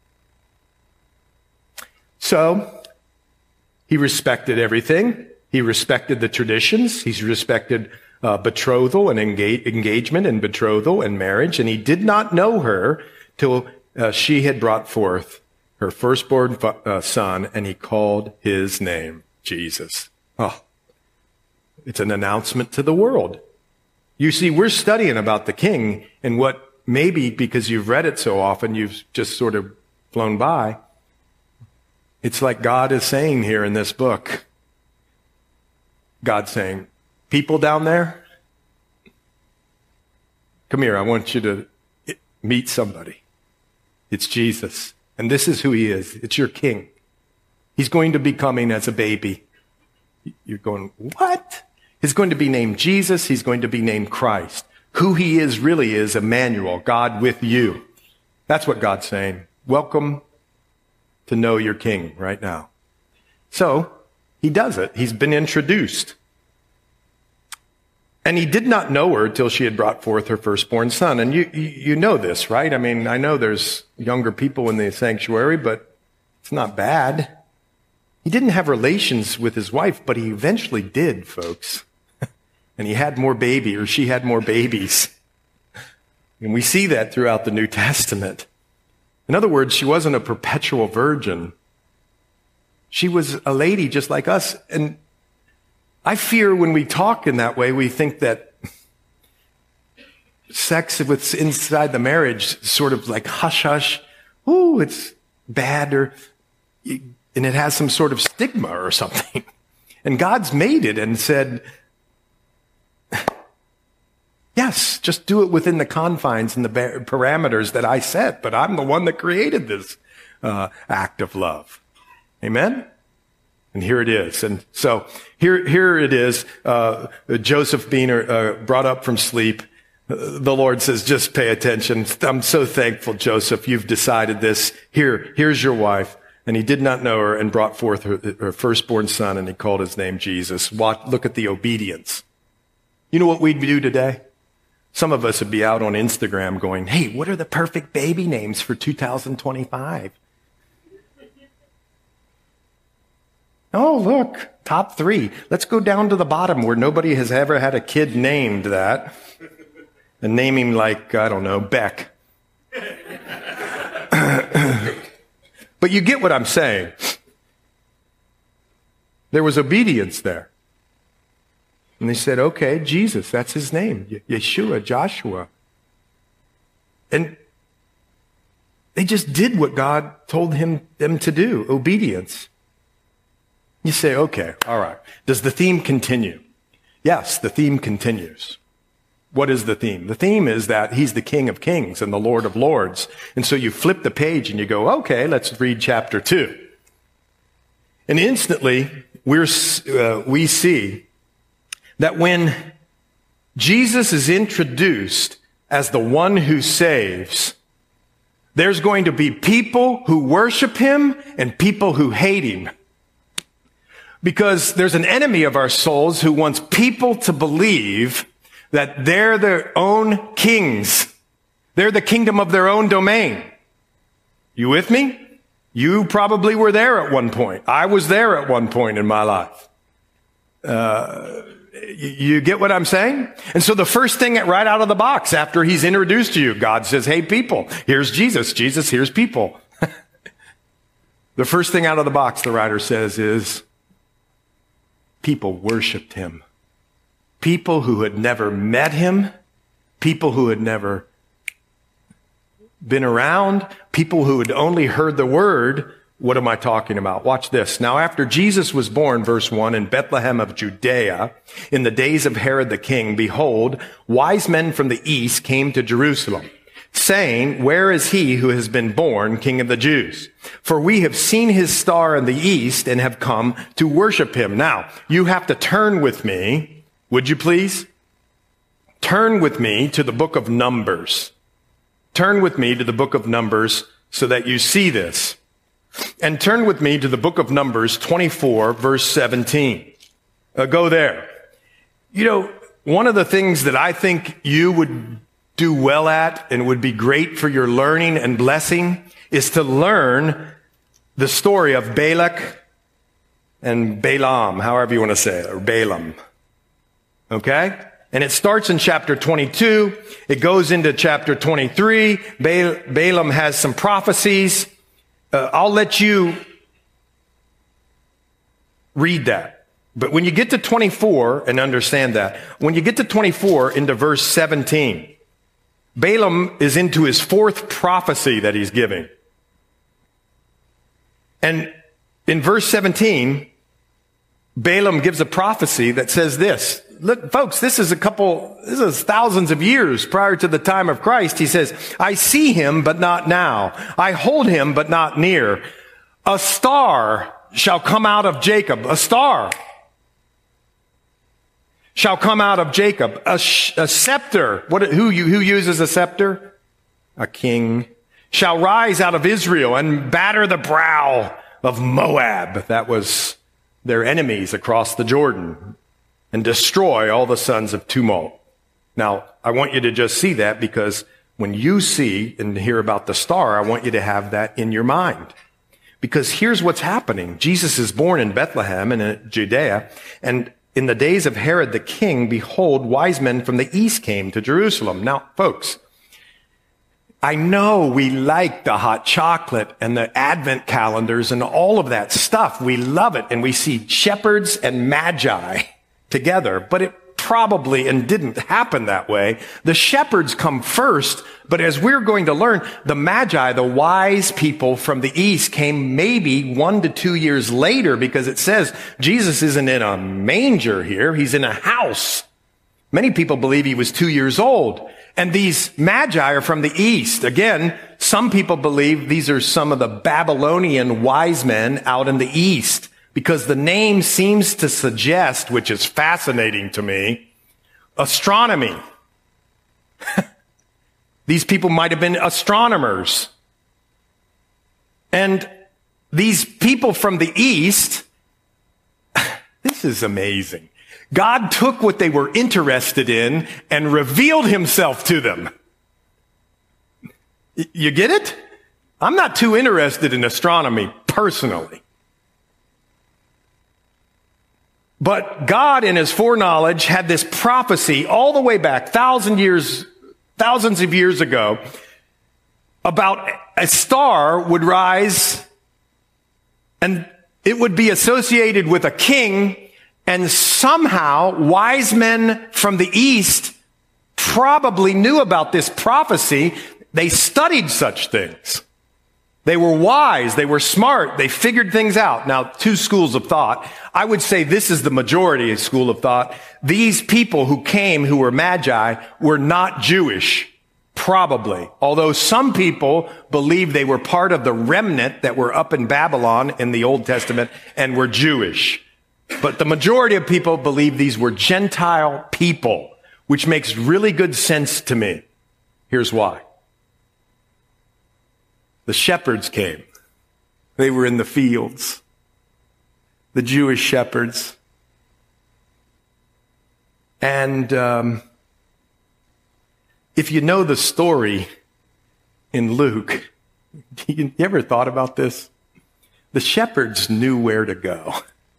So, he respected everything. He respected the traditions. He's respected uh, betrothal and engage, engagement and betrothal and marriage. And he did not know her till uh, she had brought forth her firstborn uh, son, and he called his name Jesus. Oh, it's an announcement to the world. You see, we're studying about the king, and what maybe because you've read it so often, you've just sort of flown by. It's like God is saying here in this book. God's saying, people down there, come here, I want you to meet somebody. It's Jesus, and this is who he is. It's your king. He's going to be coming as a baby. You're going, what? He's going to be named Jesus. He's going to be named Christ. Who he is really is Emmanuel, God with you. That's what God's saying. Welcome to know your king right now. So he does it. He's been introduced. And he did not know her till she had brought forth her firstborn son. And you, you know this, right? I mean, I know there's younger people in the sanctuary, but it's not bad. He didn't have relations with his wife, but he eventually did, folks. And he had more baby, or she had more babies. And we see that throughout the New Testament. In other words, she wasn't a perpetual virgin. She was a lady just like us. And I fear when we talk in that way, we think that sex with inside the marriage is sort of like hush hush. Ooh, it's bad, or and it has some sort of stigma or something. And God's made it and said, yes, just do it within the confines and the parameters that I set, but I'm the one that created this uh, act of love. Amen? And here it is. And so here, here it is, uh, Joseph being uh, brought up from sleep. The Lord says, just pay attention. I'm so thankful, Joseph, you've decided this. Here, here's your wife. And he did not know her and brought forth her, her firstborn son, and he called his name Jesus. Watch, look at the obedience. You know what we'd do today? Some of us would be out on Instagram going, hey, what are the perfect baby names for two thousand twenty-five? Oh, look, top three. Let's go down to the bottom where nobody has ever had a kid named that. And name him like, I don't know, Beck. But you get what I'm saying. There was obedience there. And they said, okay, Jesus, that's his name. Yeshua, Joshua. And they just did what God told him them to do, obedience. You say, okay, all right. Does the theme continue? Yes, the theme continues. What is the theme? The theme is that he's the King of Kings and the Lord of Lords. And so you flip the page and you go, okay, let's read chapter two. And instantly we're, uh, we see that when Jesus is introduced as the one who saves, there's going to be people who worship him and people who hate him. Because there's an enemy of our souls who wants people to believe that they're their own kings. They're the kingdom of their own domain. You with me? You probably were there at one point. I was there at one point in my life. Uh, you get what I'm saying? And so the first thing right out of the box after he's introduced to you, God says, hey, people, here's Jesus. Jesus, here's people. The first thing out of the box, the writer says, is people worshiped him. People who had never met him, people who had never been around, people who had only heard the word. What am I talking about? Watch this. Now, after Jesus was born, verse one, in Bethlehem of Judea, in the days of Herod the king, behold, wise men from the east came to Jerusalem, saying, where is he who has been born King of the Jews? For we have seen his star in the east and have come to worship him. Now, you have to turn with me, would you please? Turn with me to the book of Numbers. Turn with me to the book of Numbers so that you see this. And turn with me to the book of Numbers twenty-four, verse seventeen. Uh, go there. You know, one of the things that I think you would do well at and would be great for your learning and blessing is to learn the story of Balak and Balaam, however you want to say it, or Balaam. Okay? And it starts in chapter twenty-two. It goes into chapter twenty-three. Bal- Balaam has some prophecies. Uh, I'll let you read that. But when you get to twenty-four, and understand that, when you get to twenty-four into verse seventeen, Balaam is into his fourth prophecy that he's giving. And in verse seventeen, Balaam gives a prophecy that says this. Look, folks, this is a couple, this is thousands of years prior to the time of Christ. He says, I see him, but not now. I hold him, but not near. A star shall come out of Jacob. A star shall come out of Jacob. A, sh- a scepter. What, who, who uses a scepter? A king. Shall rise out of Israel and batter the brow of Moab. That was their enemies across the Jordan. And destroy all the sons of tumult. Now, I want you to just see that, because when you see and hear about the star, I want you to have that in your mind. Because here's what's happening. Jesus is born in Bethlehem in Judea, and in the days of Herod the king, behold, wise men from the east came to Jerusalem. Now, folks, I know we like the hot chocolate and the Advent calendars and all of that stuff. We love it, and we see shepherds and magi together, but it probably and didn't happen that way. The shepherds come first, but as we're going to learn, the magi, the wise people from the east, came maybe one to two years later, because it says Jesus isn't in a manger here. He's in a house. Many people believe he was two years old. And these magi are from the east. Again, some people believe these are some of the Babylonian wise men out in the east, because the name seems to suggest, which is fascinating to me, astronomy. These people might have been astronomers. And these people from the east, this is amazing. God took what they were interested in and revealed himself to them. You get it? I'm not too interested in astronomy personally. But God, in his foreknowledge, had this prophecy all the way back, thousand years, thousands of years ago, about a star would rise and it would be associated with a king, and somehow wise men from the east probably knew about this prophecy. They studied such things. They were wise. They were smart. They figured things out. Now, two schools of thought. I would say this is the majority of school of thought. These people who came, who were magi, were not Jewish. Probably. Although some people believe they were part of the remnant that were up in Babylon in the Old Testament and were Jewish. But the majority of people believe these were Gentile people, which makes really good sense to me. Here's why. The shepherds came. They were in the fields. The Jewish shepherds. And um, if you know the story in Luke, you ever thought about this? The shepherds knew where to go.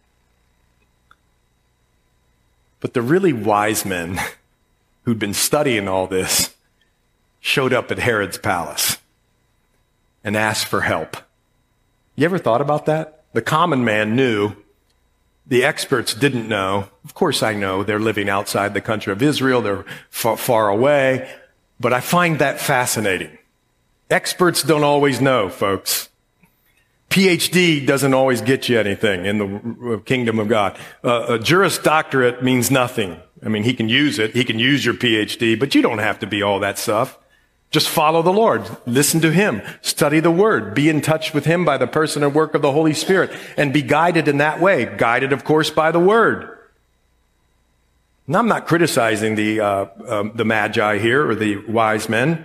But the really wise men who'd been studying all this showed up at Herod's palace and asked for help. You ever thought about that? The common man knew. The experts didn't know. Of course I know. They're living outside the country of Israel. They're far, far away. But I find that fascinating. Experts don't always know, folks. P H D doesn't always get you anything in the kingdom of God. Uh, a Juris Doctorate means nothing. I mean, he can use it. He can use your P H D, but you don't have to be all that stuff. Just follow the Lord. Listen to him. Study the word. Be in touch with him by the person and work of the Holy Spirit and be guided in that way. Guided, of course, by the word. Now, I'm not criticizing the, uh, um, the magi here or the wise men,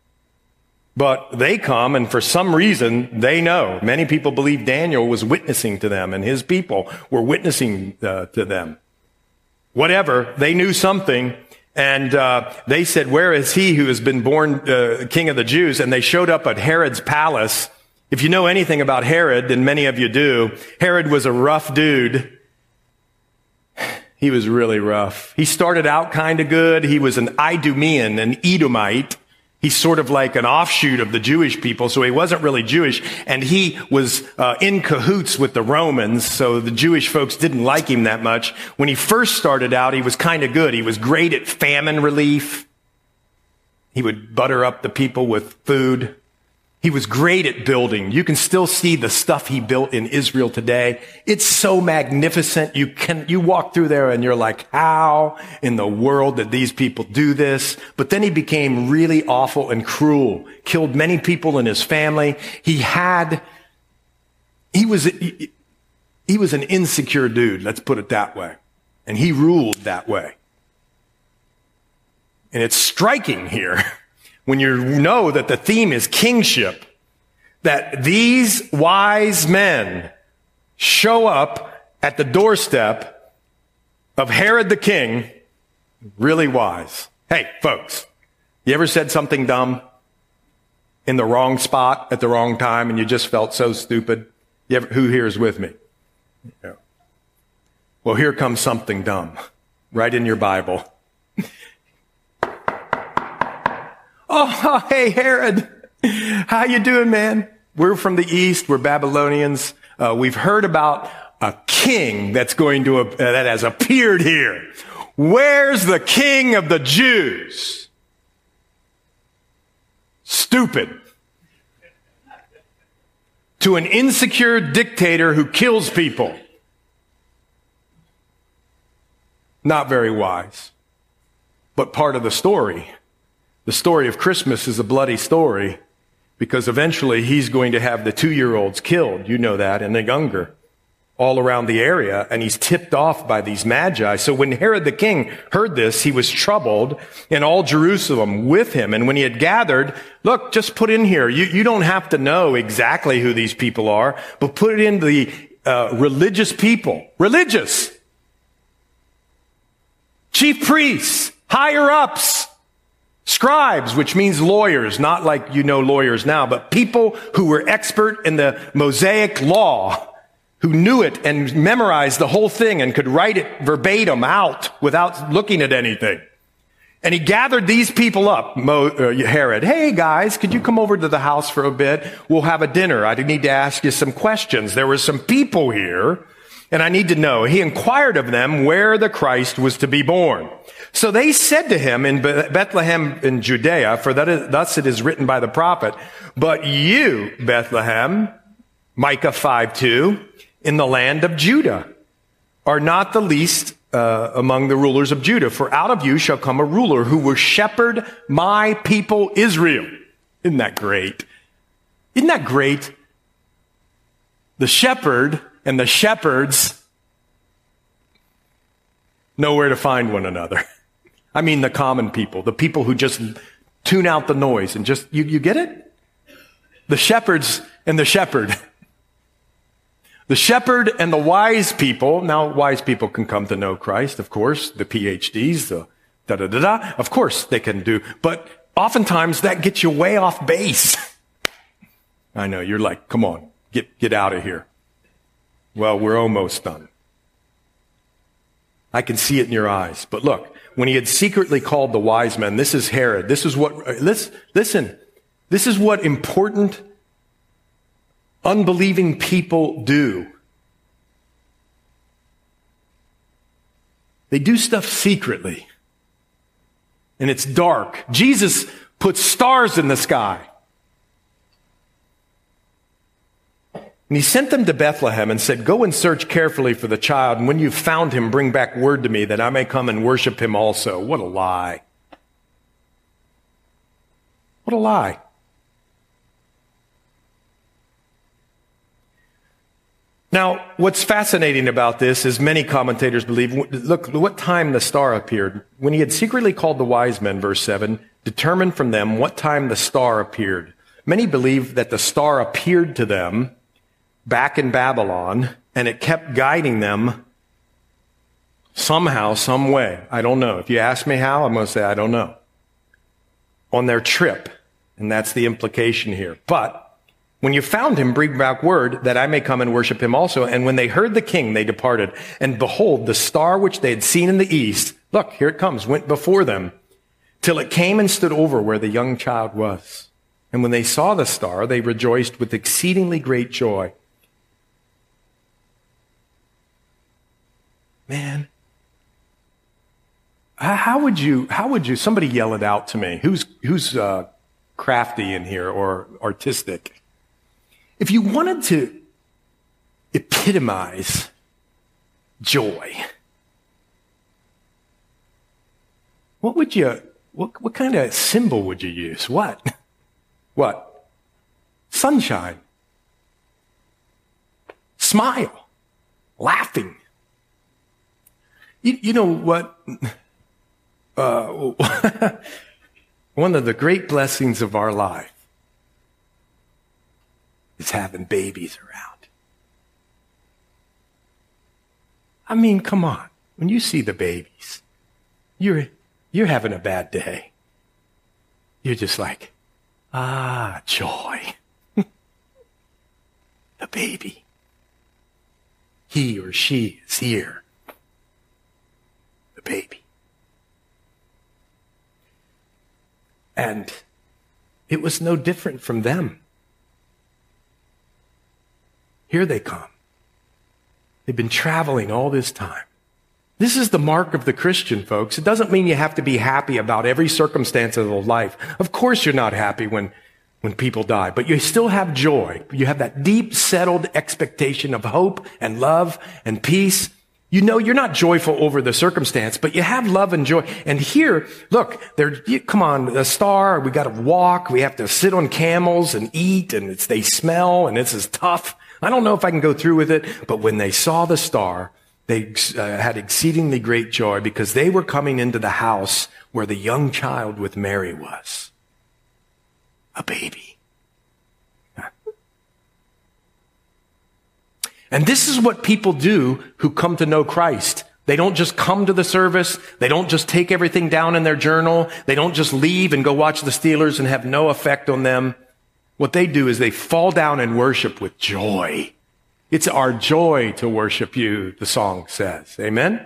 but they come and for some reason they know. Many people believe Daniel was witnessing to them and his people were witnessing uh, to them. Whatever, they knew something. And uh, they said, where is he who has been born uh, king of the Jews? And they showed up at Herod's palace. If you know anything about Herod, and many of you do, Herod was a rough dude. He was really rough. He started out kind of good. He was an Idumean, an Edomite. He's sort of like an offshoot of the Jewish people, so he wasn't really Jewish. And he was uh, in cahoots with the Romans, so the Jewish folks didn't like him that much. When he first started out, he was kind of good. He was great at famine relief. He would butter up the people with food. He was great at building. You can still see the stuff he built in Israel today. It's so magnificent. You can, you walk through there and you're like, how in the world did these people do this? But then he became really awful and cruel, killed many people in his family. He had, he was, he, he was an insecure dude. Let's put it that way. And he ruled that way. And it's striking here. When you know that the theme is kingship, that these wise men show up at the doorstep of Herod the king, really wise. Hey, folks, you ever said something dumb in the wrong spot at the wrong time and you just felt so stupid? You ever, who here is with me? Yeah. Well, here comes something dumb right in your Bible. Oh, hey, Herod. How you doing, man? We're from the East. We're Babylonians. Uh, we've heard about a king that's going to, uh, that has appeared here. Where's the king of the Jews? Stupid. To an insecure dictator who kills people. Not very wise, but part of the story. The story of Christmas is a bloody story because eventually he's going to have the two-year-olds killed. You know that, and the younger, all around the area, and he's tipped off by these magi. So when Herod the king heard this, he was troubled, and all Jerusalem with him. And when he had gathered, look, just put in here, you, you don't have to know exactly who these people are, but put it in the uh, religious people. Religious. Chief priests, higher-ups. Scribes, which means lawyers, not like you know lawyers now, but people who were expert in the Mosaic law, who knew it and memorized the whole thing and could write it verbatim out without looking at anything. And he gathered these people up, Mo, uh, Herod. Hey guys, could you come over to the house for a bit? We'll have a dinner. I need to ask you some questions. There were some people here and I need to know. He inquired of them where the Christ was to be born. So they said to him in Bethlehem in Judea, for that is, thus it is written by the prophet, but you, Bethlehem, Micah five two, in the land of Judah, are not the least uh, among the rulers of Judah, for out of you shall come a ruler who will shepherd my people Israel. Isn't that great? Isn't that great? The shepherd and the shepherds know where to find one another. I mean the common people, the people who just tune out the noise and just, you, you get it? The shepherds and the shepherd. The shepherd and the wise people. Now, wise people can come to know Christ, of course, the P H Ds, the da-da-da-da. Of course they can do, but oftentimes that gets you way off base. I know, you're like, come on, get, get out of here. Well, we're almost done. I can see it in your eyes. But look, when he had secretly called the wise men, this is Herod. This is what, listen, listen, this is what important, unbelieving people do. They do stuff secretly. And it's dark. Jesus put stars in the sky. And he sent them to Bethlehem and said, go and search carefully for the child, and when you've found him, bring back word to me that I may come and worship him also. What a lie. What a lie. Now, what's fascinating about this is many commentators believe, look, what time the star appeared. When he had secretly called the wise men, verse seven, determined from them what time the star appeared. Many believe that the star appeared to them back in Babylon, and it kept guiding them somehow, some way. I don't know. If you ask me how, I'm going to say I don't know. On their trip, and that's the implication here. But when you found him, bring back word that I may come and worship him also. And when they heard the king, they departed. And behold, the star which they had seen in the east, look, here it comes, went before them, till it came and stood over where the young child was. And when they saw the star, they rejoiced with exceedingly great joy. Man, how would you, how would you, somebody yell it out to me. Who's, who's uh, crafty in here or artistic? If you wanted to epitomize joy, what would you, what, what kind of symbol would you use? What? What? Sunshine. Smile. Laughing. You, you know what? Uh, one of the great blessings of our life is having babies around. I mean, come on. When you see the babies, you're, you're having a bad day. You're just like, ah, joy. The baby. He or she is here. The baby. And it was no different from them. Here they come. They've been traveling all this time. This is the mark of the Christian, folks. It doesn't mean you have to be happy about every circumstance of life. Of course you're not happy when, when people die, but you still have joy. You have that deep, settled expectation of hope and love and peace. You know, you're not joyful over the circumstance, but you have love and joy. And here, look, there, come on, a star, we got to walk, we have to sit on camels and eat, and it's, they smell, and this is tough. I don't know if I can go through with it, but when they saw the star, they uh, had exceedingly great joy because they were coming into the house where the young child with Mary was. A baby. And this is what people do who come to know Christ. They don't just come to the service. They don't just take everything down in their journal. They don't just leave and go watch the Steelers and have no effect on them. What they do is they fall down and worship with joy. It's our joy to worship you, the song says. Amen?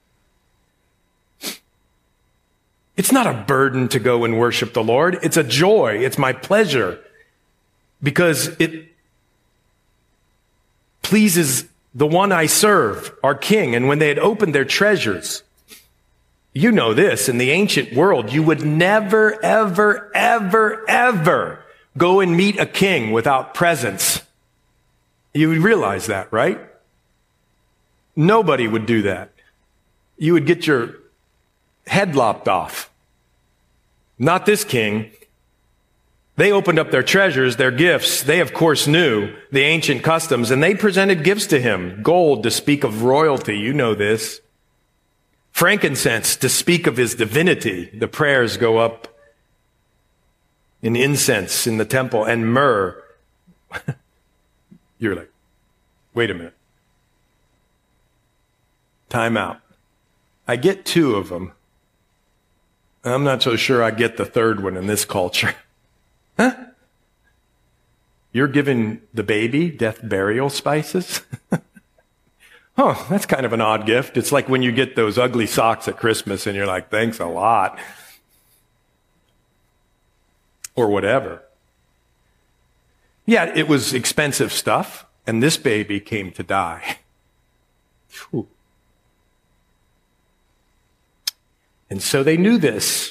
It's not a burden to go and worship the Lord. It's a joy. It's my pleasure because it pleases the one I serve, our king. And when they had opened their treasures, you know this, in the ancient world, you would never, ever, ever, ever go and meet a king without presents. You would realize that, right? Nobody would do that. You would get your head lopped off. Not this king. They opened up their treasures, their gifts. They, of course, knew the ancient customs, and they presented gifts to him. Gold to speak of royalty. You know this. Frankincense to speak of his divinity. The prayers go up in incense in the temple. And myrrh. You're like, wait a minute. Time out. I get two of them. I'm not so sure I get the third one in this culture. Huh? You're giving the baby death burial spices? Oh, that's kind of an odd gift. It's like when you get those ugly socks at Christmas and you're like, thanks a lot. Or whatever. Yeah, it was expensive stuff, and this baby came to die. Whew. And so they knew this.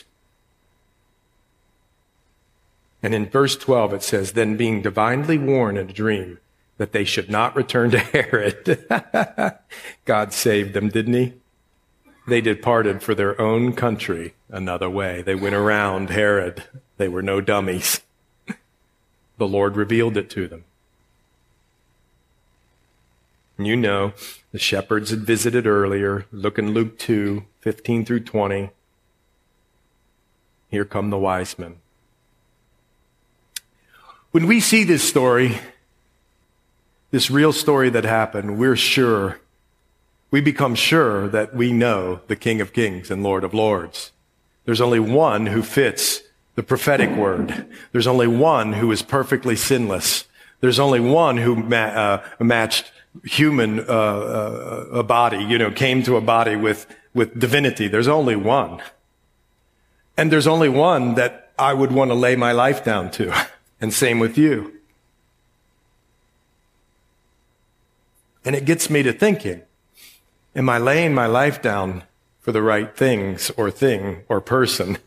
And in verse twelve it says, then being divinely warned in a dream that they should not return to Herod. God saved them, didn't he? They departed for their own country another way. They went around Herod. They were no dummies. The Lord revealed it to them. And you know, the shepherds had visited earlier. Look in Luke two, fifteen through twenty. Here come the wise men. When we see this story, this real story that happened, we're sure, we become sure that we know the King of Kings and Lord of Lords. There's only one who fits the prophetic word. There's only one who is perfectly sinless. There's only one who ma- uh, matched human uh, uh, a body, you know, came to a body with, with divinity. There's only one. And there's only one that I would want to lay my life down to. And same with you. And it gets me to thinking, am I laying my life down for the right things or thing or person?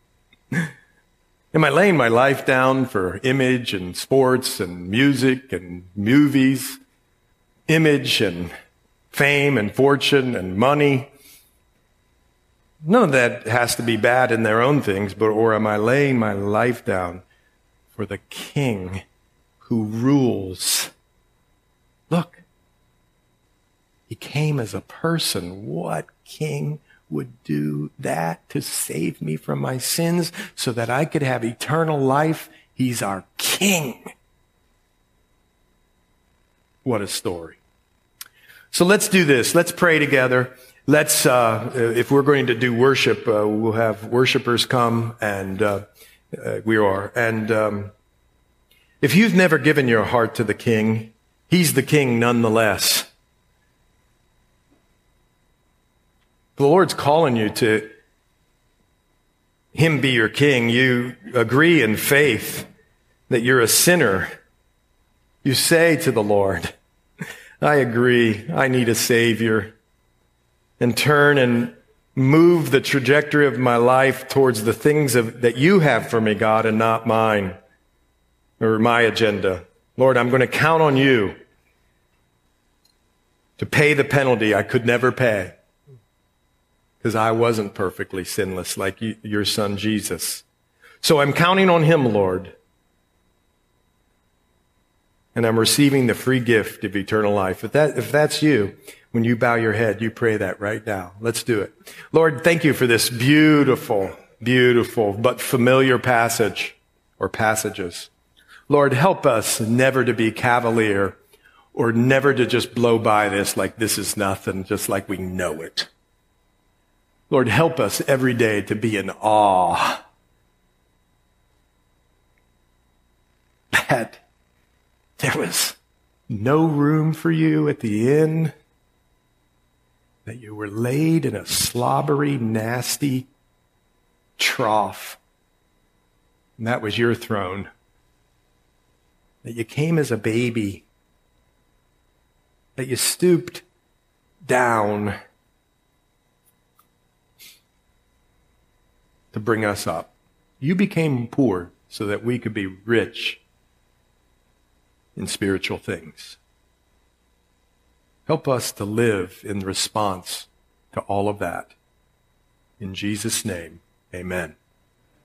Am I laying my life down for image and sports and music and movies, image and fame and fortune and money? None of that has to be bad in their own things, but or am I laying my life down for the King who rules? Look, he came as a person. What king would do that to save me from my sins so that I could have eternal life? He's our King. What a story. So let's do this. Let's pray together. Let's, uh, if we're going to do worship, uh, we'll have worshipers come, and uh, uh, we are. And um, if you've never given your heart to the King, he's the King nonetheless. The Lord's calling you to him be your King. You agree in faith that you're a sinner. You say to the Lord, I agree, I need a Savior. And turn and move the trajectory of my life towards the things of, that you have for me, God, and not mine or my agenda. Lord, I'm going to count on you to pay the penalty I could never pay because I wasn't perfectly sinless like you, your son Jesus. So I'm counting on him, Lord. And I'm receiving the free gift of eternal life. If that, if that's you, when you bow your head, you pray that right now. Let's do it. Lord, thank you for this beautiful, beautiful, but familiar passage or passages. Lord, help us never to be cavalier or never to just blow by this like this is nothing, just like we know it. Lord, help us every day to be in awe that there was no room for you at the inn, that you were laid in a slobbery, nasty trough, and that was your throne, that you came as a baby, that you stooped down to bring us up. You became poor so that we could be rich in spiritual things. Help us to live in response to all of that. In Jesus' name, amen.